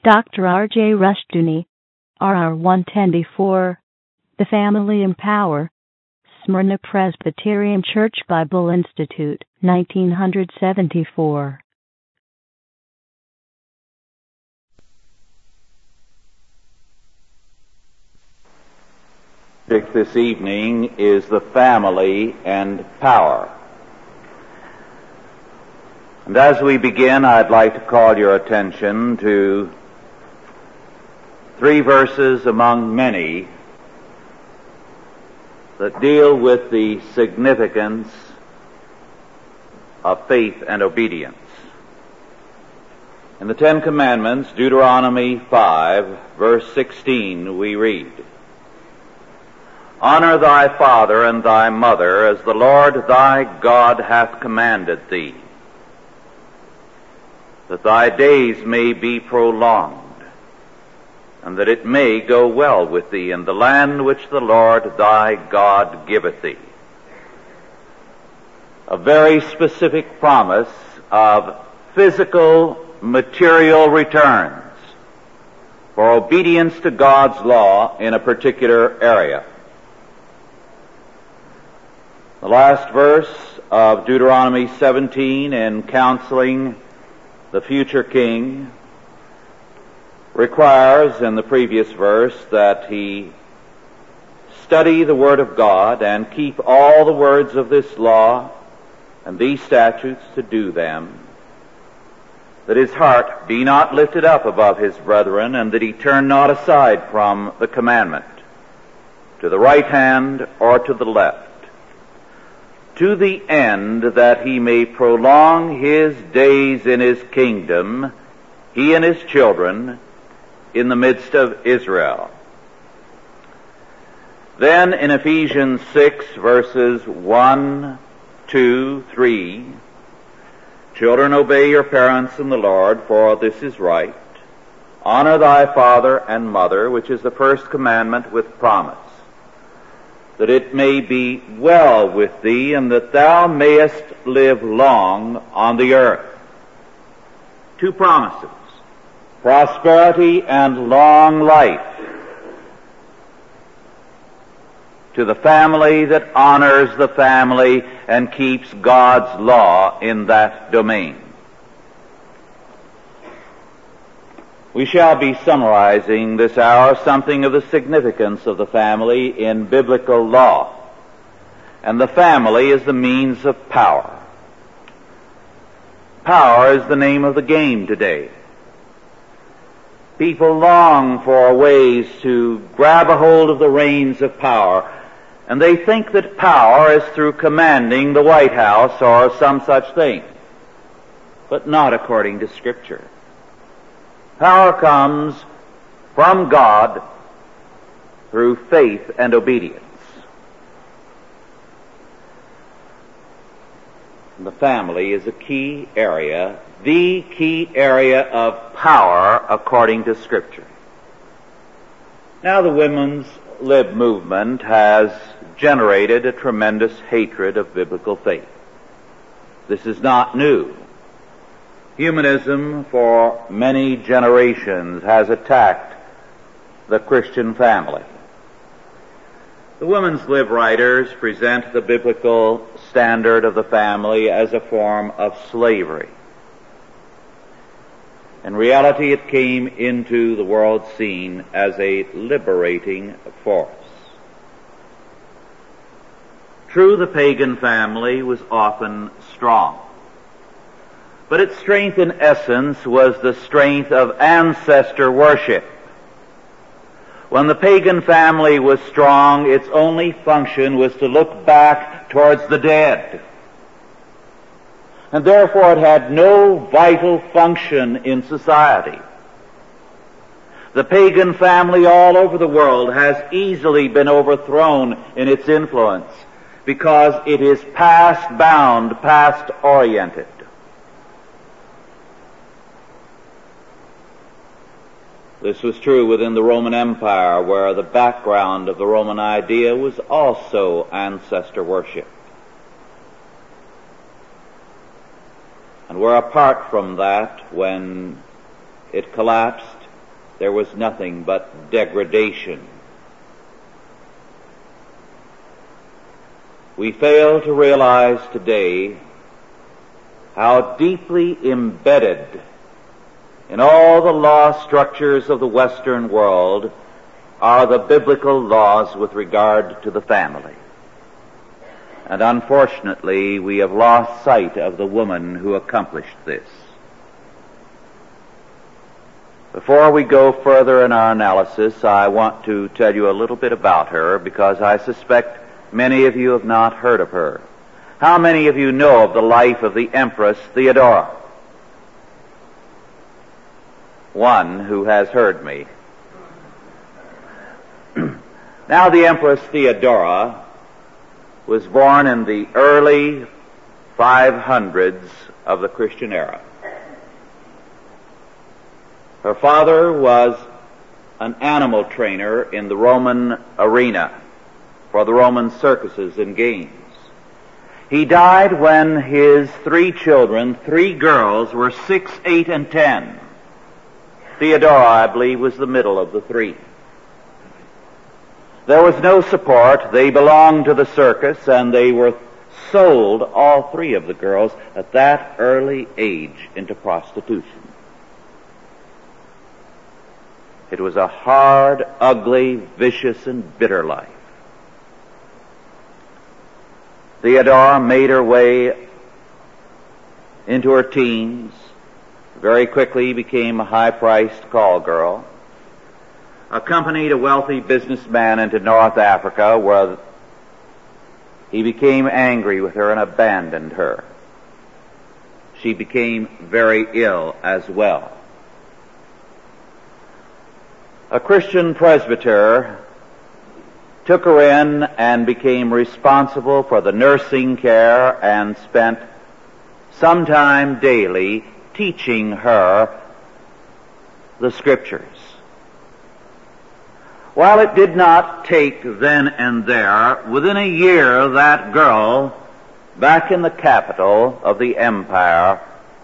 Dr. R.J. Rushdoony, RR 110-4, The Family in Power, Smyrna Presbyterian Church Bible Institute, 1974. This evening is the family and power. And as we begin, I'd like to call your attention to 3 verses among many that deal with the significance of faith and obedience. In the 10 Commandments, Deuteronomy 5, verse 16, we read, "Honor thy father and thy mother, as the Lord thy God hath commanded thee, that thy days may be prolonged, and that it may go well with thee in the land which the Lord thy God giveth thee." A very specific promise of physical, material returns for obedience to God's law in a particular area. The last verse of Deuteronomy 17, in counseling the future king, requires in the previous verse that he study the Word of God and keep all the words of this law and these statutes to do them, that his heart be not lifted up above his brethren, and that he turn not aside from the commandment to the right hand or to the left, to the end that he may prolong his days in his kingdom, he and his children, in the midst of Israel. Then in Ephesians 6, verses 1, 2, 3, "Children, obey your parents in the Lord, for this is right. Honor thy father and mother," which is the first commandment with promise, "that it may be well with thee, and that thou mayest live long on the earth." 2 promises: prosperity and long life to the family that honors the family and keeps God's law in that domain. We shall be summarizing this hour something of the significance of the family in biblical law. And the family is the means of power. Power is the name of the game today. People long for ways to grab a hold of the reins of power, and they think that power is through commanding the White House or some such thing, but not according to Scripture. Power comes from God through faith and obedience. The family is a key area, the key area of power according to Scripture. Now, the women's lib movement has generated a tremendous hatred of biblical faith. This is not new. Humanism for many generations has attacked the Christian family. The women's lib writers present the biblical standard of the family as a form of slavery. In reality, it came into the world scene as a liberating force. True, the pagan family was often strong, but its strength in essence was the strength of ancestor worship. When the pagan family was strong, its only function was to look back towards the dead. And therefore it had no vital function in society. The pagan family all over the world has easily been overthrown in its influence because it is past-bound, past-oriented. This was true within the Roman Empire, where the background of the Roman idea was also ancestor worship. And where apart from that, when it collapsed, there was nothing but degradation. We fail to realize today how deeply embedded in all the law structures of the Western world are the biblical laws with regard to the family. And unfortunately, we have lost sight of the woman who accomplished this. Before we go further in our analysis, I want to tell you a little bit about her, because I suspect many of you have not heard of her. How many of you know of the life of the Empress Theodora? One who has heard me. Now, the Empress Theodora was born in the early 500s of the Christian era. Her father was an animal trainer in the Roman arena for the Roman circuses and games. He died when his 3 children, 3 girls, were 6, 8, and 10. Theodora, I believe, was the middle of the 3. There was no support. They belonged to the circus, and they were sold, all 3 of the girls, at that early age into prostitution. It was a hard, ugly, vicious, and bitter life. Theodora made her way into her teens, very quickly became a high-priced call girl, accompanied a wealthy businessman into North Africa, where he became angry with her and abandoned her. She became very ill as well. A Christian presbyter took her in and became responsible for the nursing care and spent some time daily teaching her the Scriptures. While it did not take then and there, within a year that girl, back in the capital of the empire,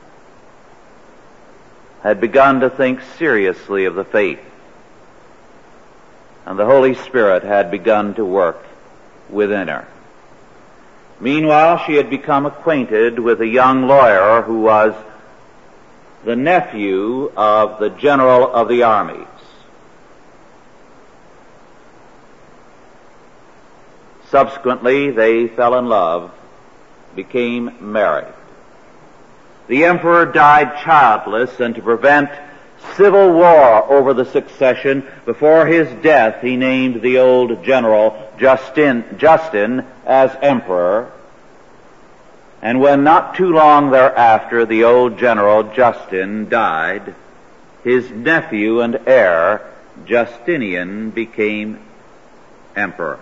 had begun to think seriously of the faith. And the Holy Spirit had begun to work within her. Meanwhile, she had become acquainted with a young lawyer who was the nephew of the general of the armies. Subsequently, they fell in love, became married. The emperor died childless, and to prevent civil war over the succession, before his death he named the old general Justin as emperor. And when not too long thereafter the old general Justin died, his nephew and heir Justinian became emperor.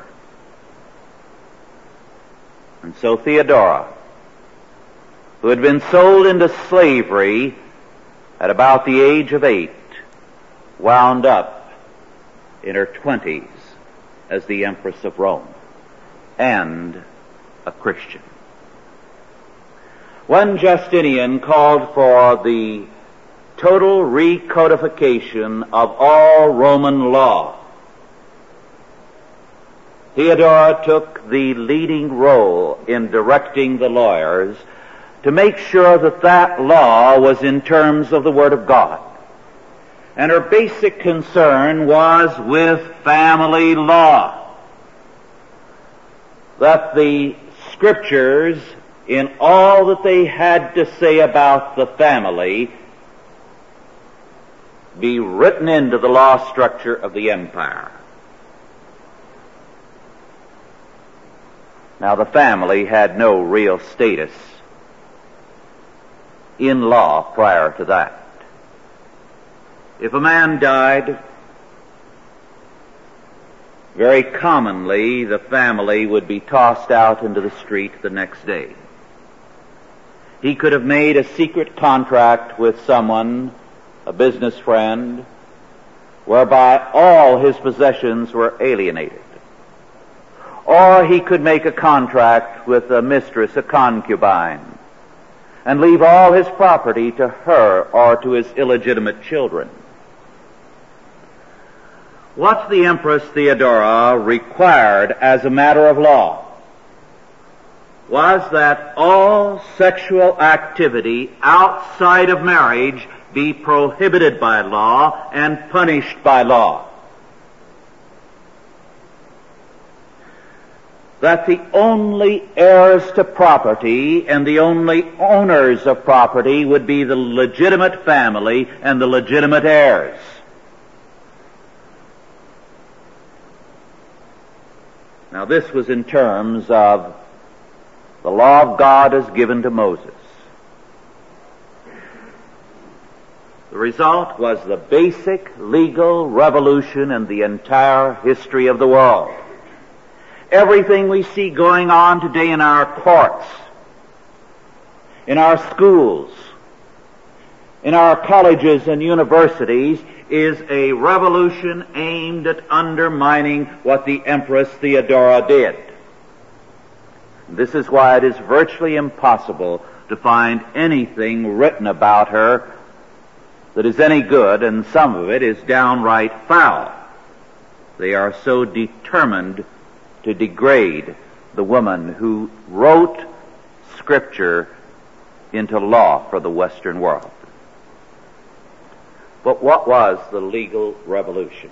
And so Theodora, who had been sold into slavery at about the age of 8, wound up in her 20s as the Empress of Rome and a Christian. When Justinian called for the total recodification of all Roman law, Theodora took the leading role in directing the lawyers to make sure that that law was in terms of the Word of God. And her basic concern was with family law. That the Scriptures, in all that they had to say about the family, be written into the law structure of the empire. Now, the family had no real status in law prior to that. If a man died, very commonly the family would be tossed out into the street the next day. He could have made a secret contract with someone, a business friend, whereby all his possessions were alienated. Or he could make a contract with a mistress, a concubine, and leave all his property to her or to his illegitimate children. What the Empress Theodora required as a matter of law was that all sexual activity outside of marriage be prohibited by law and punished by law. That the only heirs to property and the only owners of property would be the legitimate family and the legitimate heirs. Now this was in terms of the law of God as given to Moses. The result was the basic legal revolution in the entire history of the world. Everything we see going on today in our courts, in our schools, in our colleges and universities is a revolution aimed at undermining what the Empress Theodora did. This is why it is virtually impossible to find anything written about her that is any good, and some of it is downright foul. They are so determined to degrade the woman who wrote Scripture into law for the Western world. But what was the legal revolution?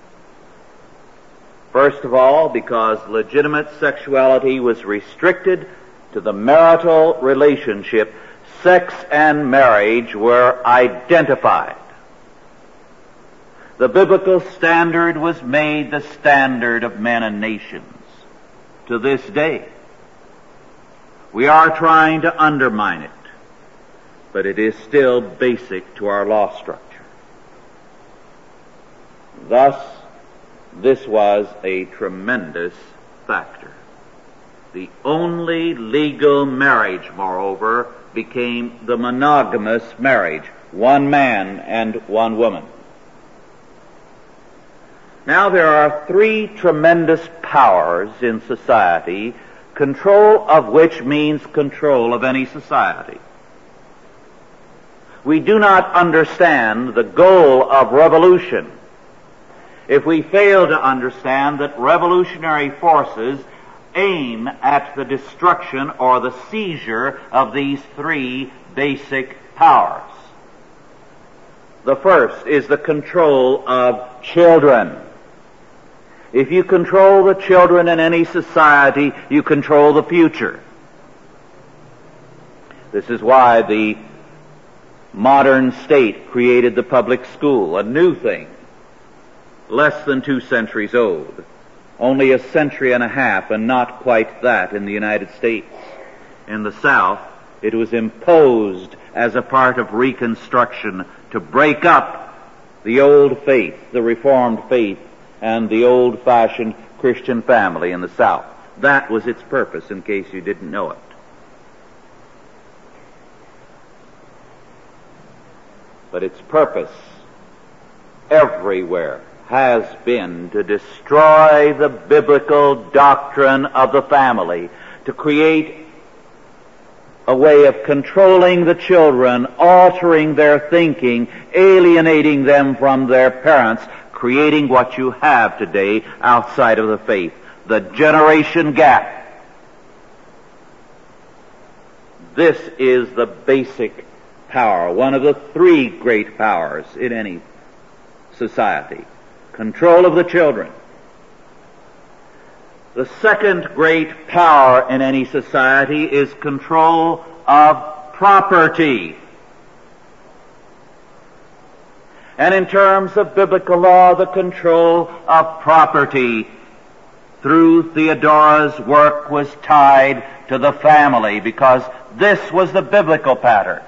First of all, because legitimate sexuality was restricted to the marital relationship, sex and marriage were identified. The biblical standard was made the standard of men and nations. To this day, we are trying to undermine it, but it is still basic to our law structure. Thus, this was a tremendous factor. The only legal marriage, moreover, became the monogamous marriage, one man and one woman. Now there are three tremendous powers in society, control of which means control of any society. We do not understand the goal of revolution if we fail to understand that revolutionary forces aim at the destruction or the seizure of these three basic powers. The first is the control of children. If you control the children in any society, you control the future. This is why the modern state created the public school, a new thing, less than 2 centuries old, only a century and a half, and not quite that in the United States. In the South, it was imposed as a part of Reconstruction to break up the old faith, the Reformed faith, and the old-fashioned Christian family in the South. That was its purpose, in case you didn't know it. But its purpose everywhere has been to destroy the biblical doctrine of the family, to create a way of controlling the children, altering their thinking, alienating them from their parents, creating what you have today outside of the faith, the generation gap. This is the basic power, one of the three great powers in any society. Control of the children. The second great power in any society is control of property. And in terms of biblical law, the control of property through Theodora's work was tied to the family, because this was the biblical pattern.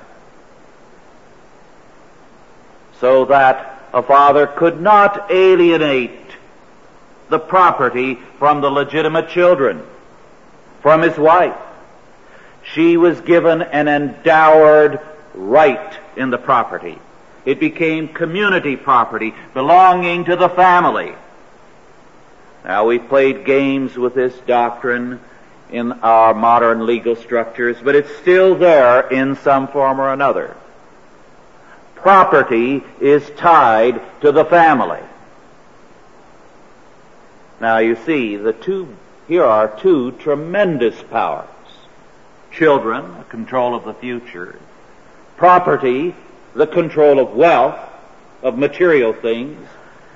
So that a father could not alienate the property from the legitimate children, from his wife. She was given an endowed right in the property. It became community property belonging to the family. Now, we've played games with this doctrine in our modern legal structures, but it's still there in some form or another. Property is tied to the family. Now you see, here are two tremendous powers. Children, the control of the future. Property, the control of wealth, of material things.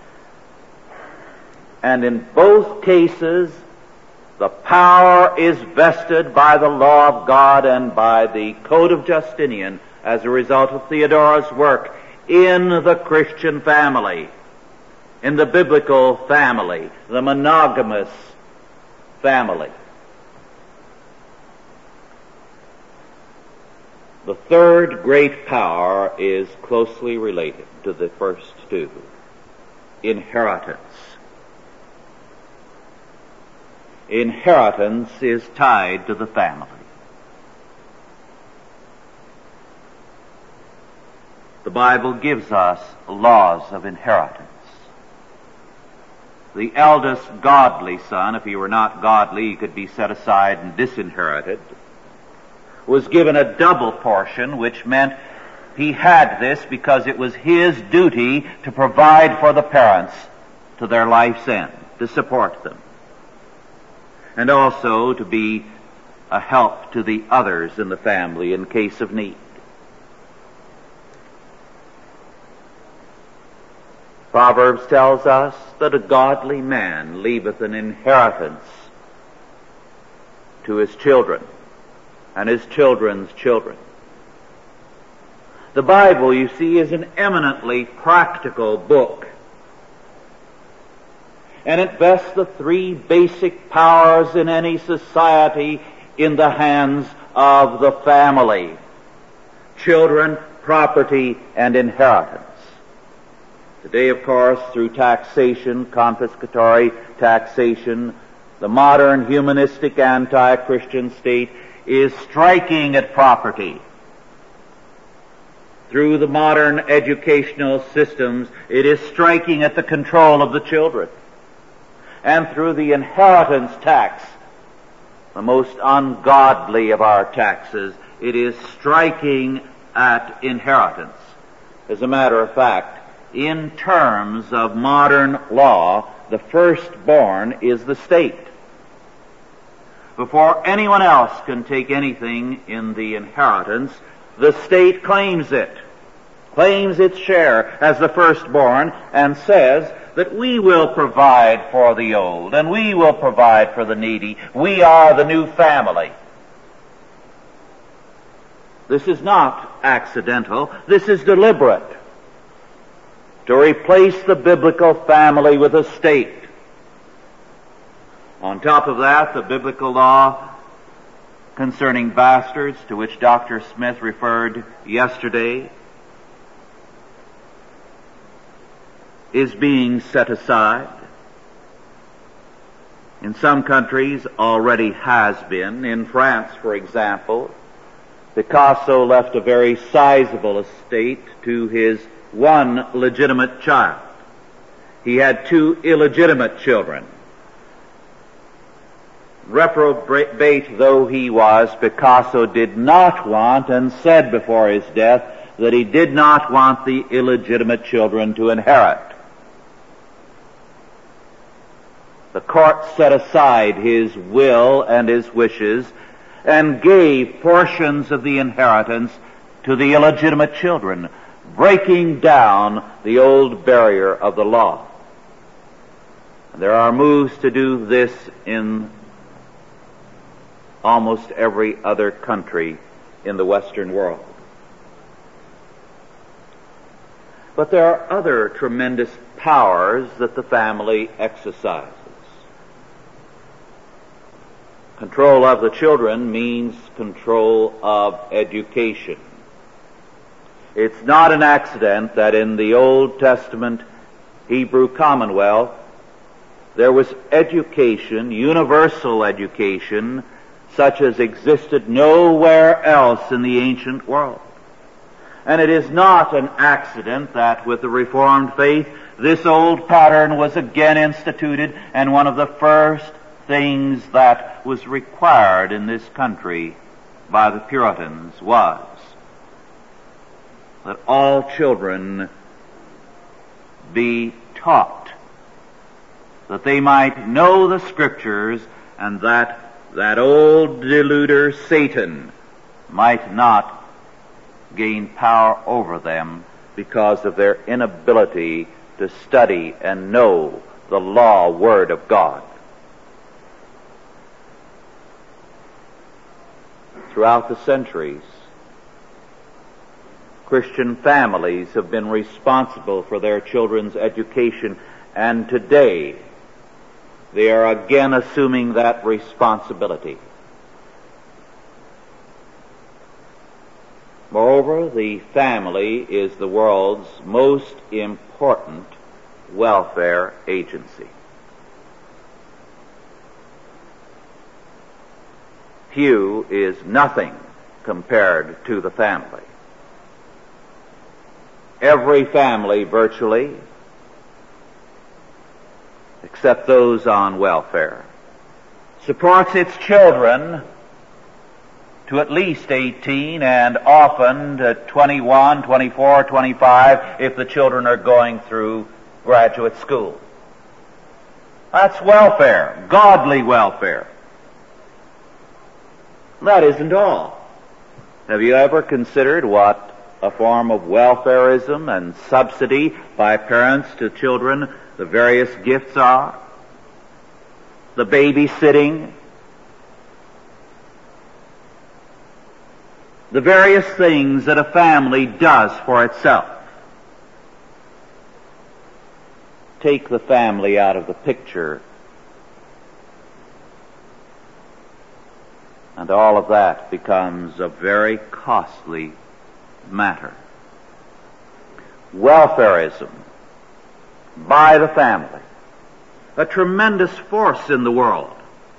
And in both cases, the power is vested by the law of God and by the Code of Justinian as a result of Theodora's work in the Christian family, in the biblical family, the monogamous family. The third great power is closely related to the first two: inheritance. Inheritance is tied to the family. The Bible gives us laws of inheritance. The eldest godly son, if he were not godly, he could be set aside and disinherited, was given a double portion, which meant he had this because it was his duty to provide for the parents to their life's end, to support them, and also to be a help to the others in the family in case of need. Proverbs tells us that a godly man leaveth an inheritance to his children and his children's children. The Bible, you see, is an eminently practical book. And it vests the three basic powers in any society in the hands of the family: children, property, and inheritance. Today, of course, through taxation, confiscatory taxation, the modern humanistic anti-Christian state is striking at property. Through the modern educational systems, it is striking at the control of the children. And through the inheritance tax, the most ungodly of our taxes, it is striking at inheritance. As a matter of fact, in terms of modern law, the firstborn is the state. Before anyone else can take anything in the inheritance, the state claims its share as the firstborn, and says that we will provide for the old, and we will provide for the needy. We are the new family. This is not accidental. This is deliberate. To replace the biblical family with a state. On top of that, the biblical law concerning bastards, to which Dr. Smith referred yesterday, is being set aside. In some countries already has been. In France, for example, Picasso left a very sizable estate to his one legitimate child. He had two illegitimate children. Reprobate though he was, Picasso did not want, and said before his death, that he did not want the illegitimate children to inherit. The court set aside his will and his wishes and gave portions of the inheritance to the illegitimate children, breaking down the old barrier of the law. There are moves to do this in almost every other country in the Western world. But there are other tremendous powers that the family exercises. Control of the children means control of education. It's not an accident that in the Old Testament Hebrew Commonwealth there was education, universal education, such as existed nowhere else in the ancient world. And it is not an accident that with the Reformed faith this old pattern was again instituted, and one of the first things that was required in this country by the Puritans was that all children be taught that they might know the Scriptures, and that old deluder Satan might not gain power over them because of their inability to study and know the law word of God. Throughout the centuries, Christian families have been responsible for their children's education, and today they are again assuming that responsibility. Moreover, the family is the world's most important welfare agency. Pew is nothing compared to the family. Every family, virtually, except those on welfare, supports its children to at least 18 and often to 21, 24, 25 if the children are going through graduate school. That's welfare, godly welfare. That isn't all. Have you ever considered what a form of welfarism and subsidy by parents to children, the various gifts are? The babysitting, the various things that a family does for itself. Take the family out of the picture, and all of that becomes a very costly matter. Welfarism by the family, a tremendous force in the world.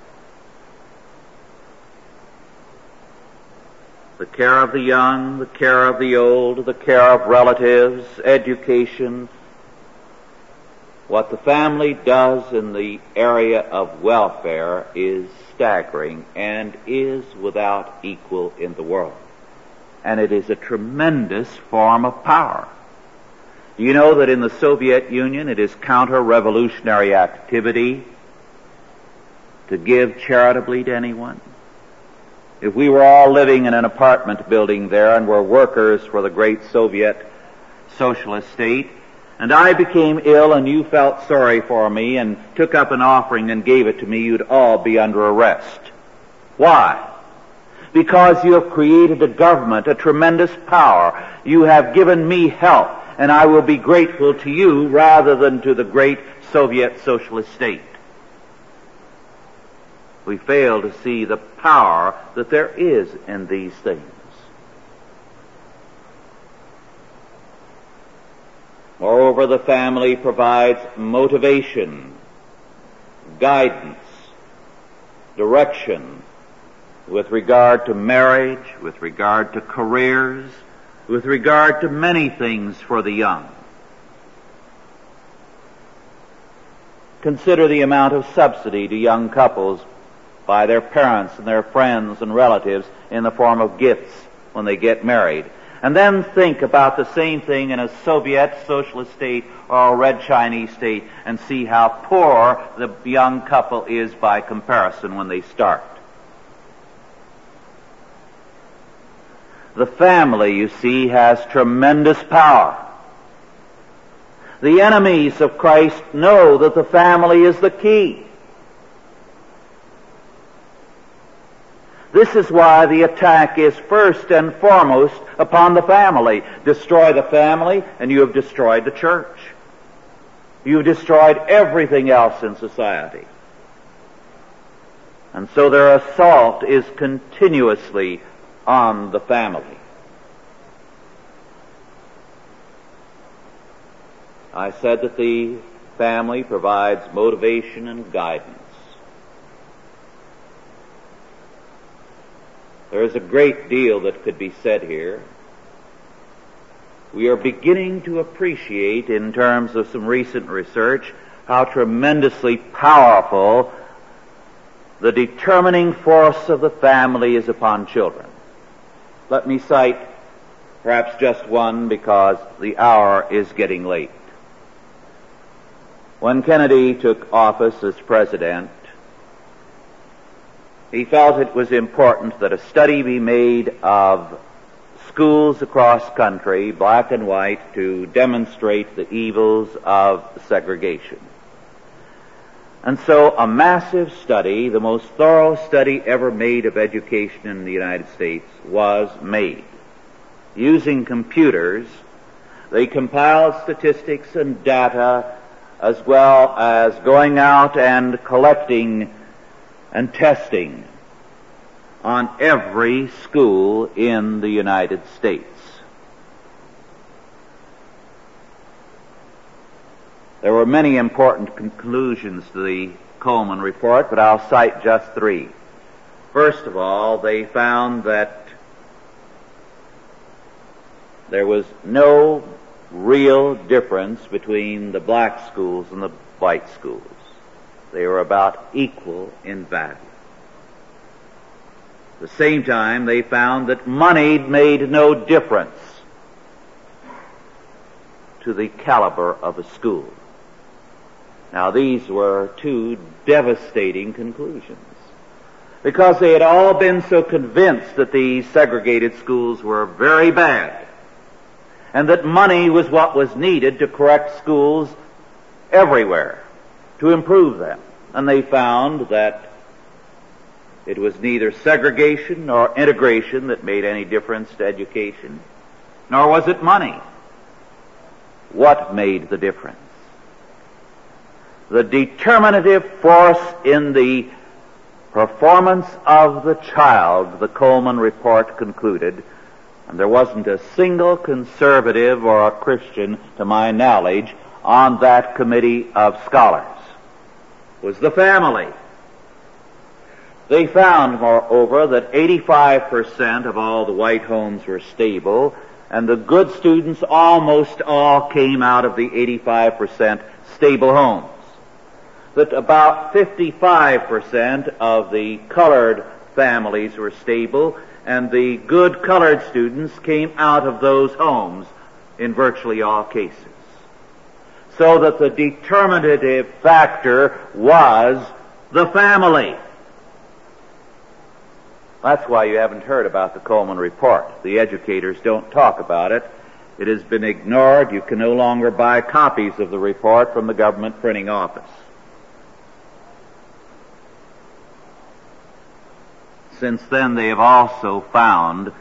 The care of the young, the care of the old, the care of relatives, education. What the family does in the area of welfare is staggering and is without equal in the world. And it is a tremendous form of power. Do you know that in the Soviet Union it is counter-revolutionary activity to give charitably to anyone? If we were all living in an apartment building there and were workers for the great Soviet socialist state, and I became ill and you felt sorry for me and took up an offering and gave it to me, you'd all be under arrest. Why? Because you have created a government, a tremendous power. You have given me help, and I will be grateful to you rather than to the great Soviet socialist state. We fail to see the power that there is in these things. Moreover, the family provides motivation, guidance, direction with regard to marriage, with regard to careers, with regard to many things for the young. Consider the amount of subsidy to young couples by their parents and their friends and relatives in the form of gifts when they get married. And then think about the same thing in a Soviet socialist state or a Red Chinese state and see how poor the young couple is by comparison when they start. The family, you see, has tremendous power. The enemies of Christ know that the family is the key. This is why the attack is first and foremost upon the family. Destroy the family, and you have destroyed the church. You've destroyed everything else in society. And so their assault is continuously on the family. I said that the family provides motivation and guidance. There is a great deal that could be said here. We are beginning to appreciate, in terms of some recent research, how tremendously powerful the determining force of the family is upon children. Let me cite perhaps just one, because the hour is getting late. When Kennedy took office as president, he felt it was important that a study be made of schools across country, black and white, to demonstrate the evils of segregation. And so a massive study, the most thorough study ever made of education in the United States, was made. Using computers, they compiled statistics and data, as well as going out and collecting and testing on every school in the United States. There were many important conclusions to the Coleman Report, but I'll cite just three. First of all, they found that there was no real difference between the black schools and the white schools. They were about equal in value. At the same time, they found that money made no difference to the caliber of a school. Now, these were two devastating conclusions, because they had all been so convinced that these segregated schools were very bad, and that money was what was needed to correct schools everywhere, to improve them. And they found that it was neither segregation nor integration that made any difference to education, nor was it money. What made the difference? The determinative force in the performance of the child, the Coleman Report concluded, and there wasn't a single conservative or a Christian, to my knowledge, on that committee of scholars, was the family. They found, moreover, that 85% of all the white homes were stable, and the good students almost all came out of the 85% stable homes. That about 55% of the colored families were stable, and the good colored students came out of those homes in virtually all cases. So that the determinative factor was the family. That's why you haven't heard about the Coleman Report. The educators don't talk about it. It has been ignored. You can no longer buy copies of the report from the government printing office. Since then, they have also found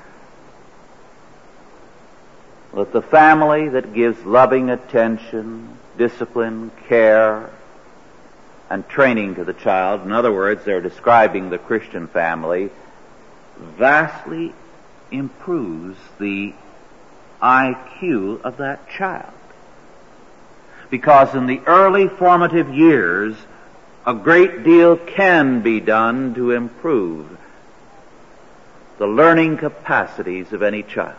that the family that gives loving attention, discipline, care, and training to the child, in other words, they're describing the Christian family, vastly improves the IQ of that child. Because in the early formative years, a great deal can be done to improve the learning capacities of any child.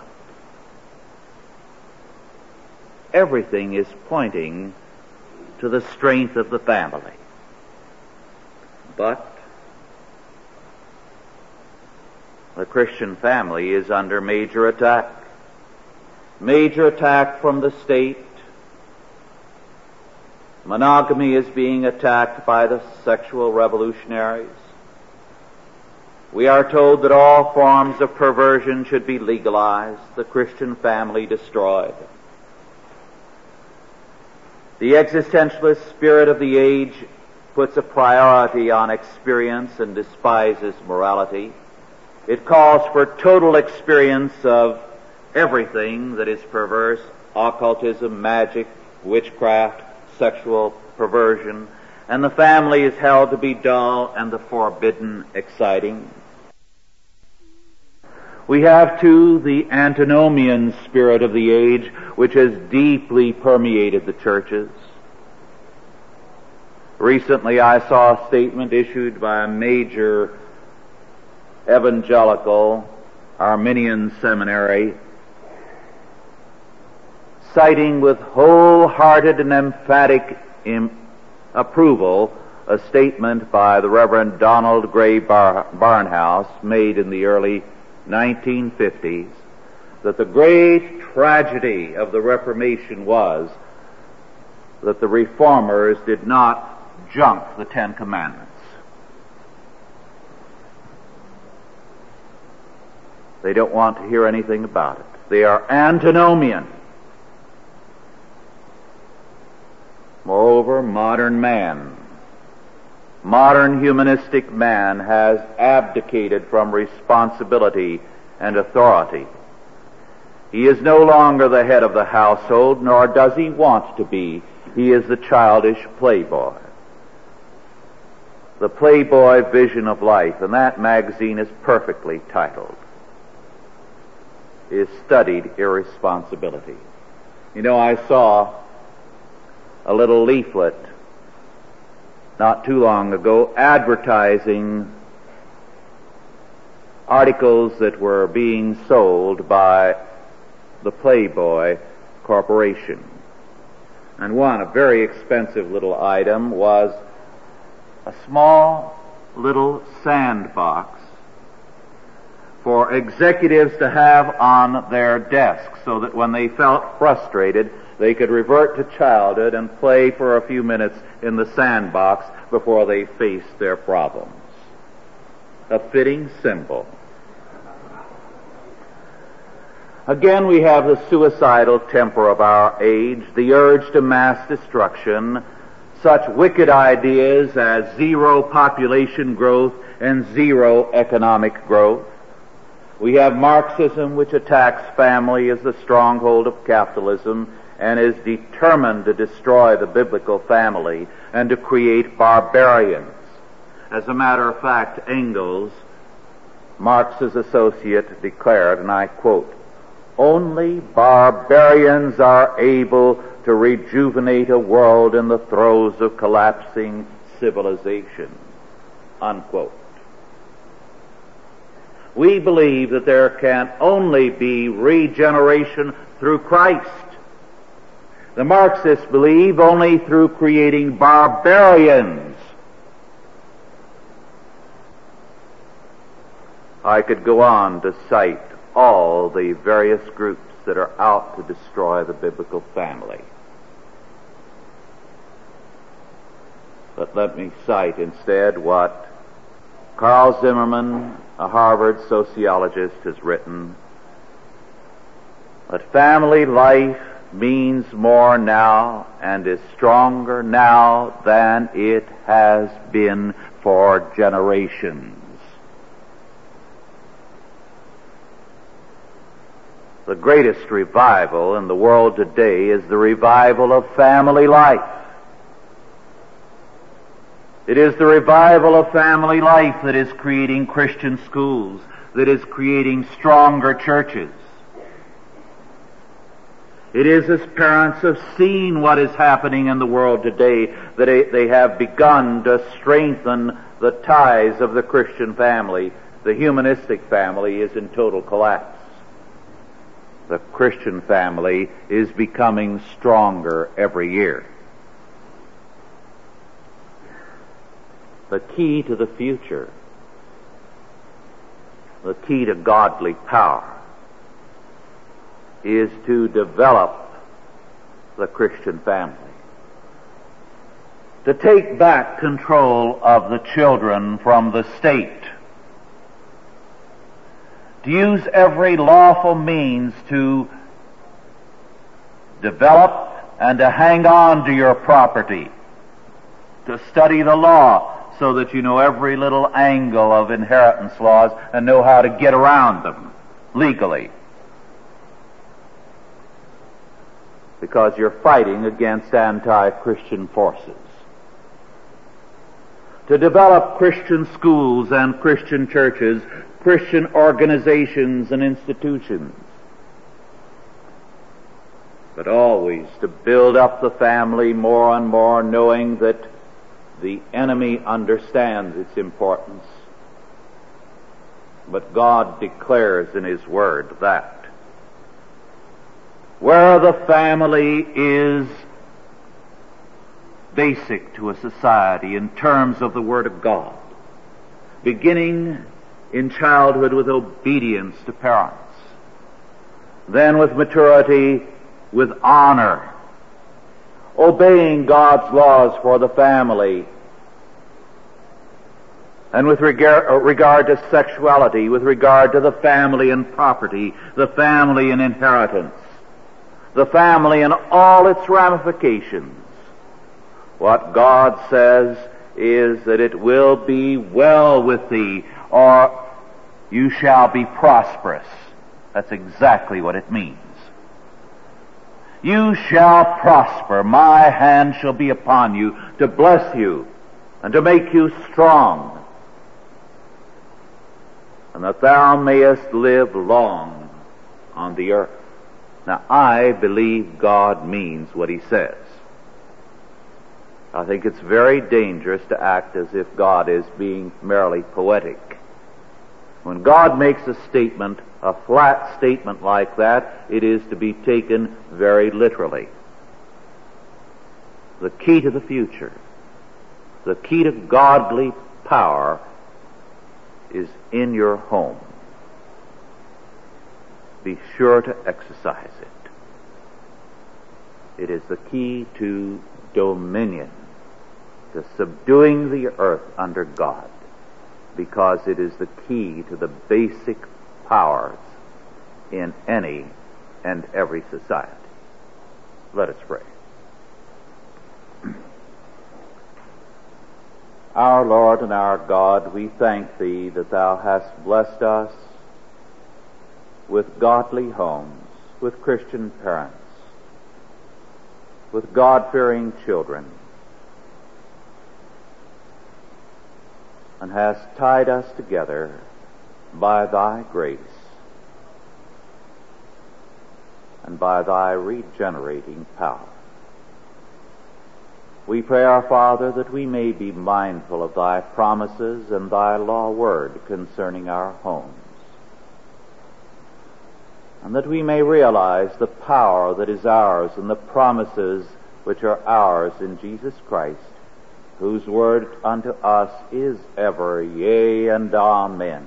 Everything is pointing to the strength of the family. But the Christian family is under major attack. Major attack from the state. Monogamy is being attacked by the sexual revolutionaries. We are told that all forms of perversion should be legalized, the Christian family destroyed. The existentialist spirit of the age puts a priority on experience and despises morality. It calls for total experience of everything that is perverse: occultism, magic, witchcraft, sexual perversion, and the family is held to be dull and the forbidden exciting. We have, too, the antinomian spirit of the age, which has deeply permeated the churches. Recently, I saw a statement issued by a major evangelical Arminian seminary, citing with wholehearted and emphatic approval a statement by the Reverend Donald Gray Barnhouse made in the early 1950s, that the great tragedy of the Reformation was that the Reformers did not junk the Ten Commandments. They don't want to hear anything about it. They are antinomian. Moreover, modern humanistic man has abdicated from responsibility and authority. He is no longer the head of the household, nor does he want to be. He is the childish playboy. The Playboy Vision of Life, and that magazine is perfectly titled, is Studied Irresponsibility. You know, I saw a little leaflet not too long ago advertising articles that were being sold by the Playboy Corporation. And one, a very expensive little item, was a small little sandbox for executives to have on their desks so that when they felt frustrated, they could revert to childhood and play for a few minutes in the sandbox before they faced their problems. A fitting symbol. Again, we have the suicidal temper of our age, the urge to mass destruction, such wicked ideas as zero population growth and zero economic growth. We have Marxism, which attacks family as the stronghold of capitalism and is determined to destroy the biblical family and to create barbarians. As a matter of fact, Engels, Marx's associate, declared, and I quote, "Only barbarians are able to rejuvenate a world in the throes of collapsing civilization." Unquote. We believe that there can only be regeneration through Christ. The Marxists believe only through creating barbarians. I could go on to cite all the various groups that are out to destroy the biblical family. But let me cite instead what Carl Zimmerman, a Harvard sociologist, has written, that family life means more now and is stronger now than it has been for generations. The greatest revival in the world today is the revival of family life. It is the revival of family life that is creating Christian schools, that is creating stronger churches. It is as parents have seen what is happening in the world today that they have begun to strengthen the ties of the Christian family. The humanistic family is in total collapse. The Christian family is becoming stronger every year. The key to the future, the key to godly power, is to develop the Christian family. To take back control of the children from the state. To use every lawful means to develop and to hang on to your property. To study the law so that you know every little angle of inheritance laws and know how to get around them legally. Because you're fighting against anti-Christian forces. To develop Christian schools and Christian churches, Christian organizations and institutions. But always to build up the family more and more, knowing that the enemy understands its importance. But God declares in His Word that where the family is basic to a society in terms of the Word of God, beginning in childhood with obedience to parents, then with maturity with honor, obeying God's laws for the family. And with regard to sexuality, with regard to the family and property, the family and inheritance, the family and all its ramifications, what God says is that it will be well with thee, or you shall be prosperous. That's exactly what it means. You shall prosper. My hand shall be upon you to bless you and to make you strong, and that thou mayest live long on the earth. Now, I believe God means what he says. I think it's very dangerous to act as if God is being merely poetic. When God makes a statement, a flat statement like that, it is to be taken very literally. The key to the future, the key to godly power, is in your home. Be sure to exercise it. It is the key to dominion, to subduing the earth under God, because it is the key to the basic powers in any and every society. Let us pray. Our Lord and our God, we thank Thee that Thou hast blessed us with godly homes, with Christian parents, with God-fearing children, and hast tied us together by Thy grace and by Thy regenerating power. We pray, our Father, that we may be mindful of Thy promises and Thy law word concerning our homes, and that we may realize the power that is ours and the promises which are ours in Jesus Christ, whose word unto us is ever yea and amen.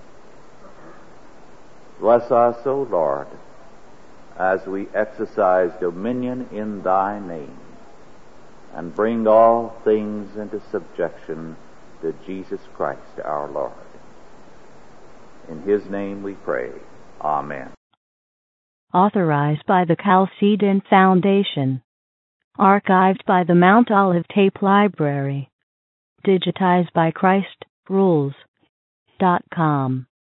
Bless us, O Lord, as we exercise dominion in Thy name, and bring all things into subjection to Jesus Christ our Lord. In His name we pray. Amen. Authorized by the Chalcedon Foundation. Archived by the Mount Olive Tape Library. Digitized by ChristRules.com.